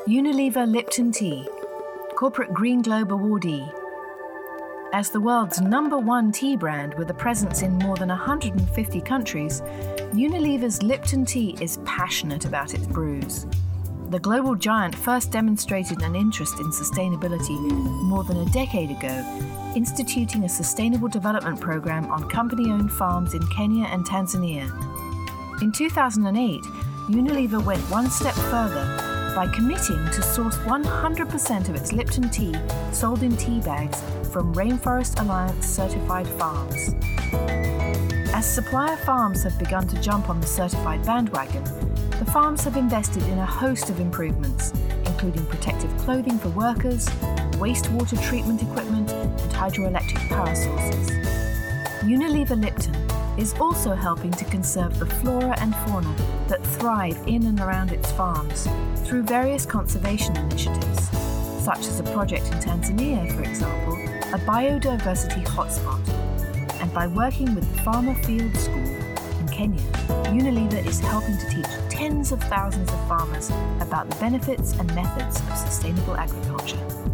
Unilever Lipton Tea, Corporate Green Globe awardee. As the world's #1 tea brand with a presence in more than 150 countries, Unilever's Lipton Tea is passionate about its brews. The global giant first demonstrated an interest in sustainability more than a decade ago, instituting a sustainable development program on company-owned farms in Kenya and Tanzania. In 2008, Unilever went one step further by committing to source 100% of its Lipton tea sold in tea bags from Rainforest Alliance certified farms. As supplier farms have begun to jump on the certified bandwagon, the farms have invested in a host of improvements, including protective clothing for workers, wastewater treatment equipment, and hydroelectric power sources. Unilever Lipton is also helping to conserve the flora and fauna that thrive in and around its farms through various conservation initiatives, such as a project in Tanzania, for example, a biodiversity hotspot. And by working with the Farmer Field School in Kenya, Unilever is helping to teach tens of thousands of farmers about the benefits and methods of sustainable agriculture.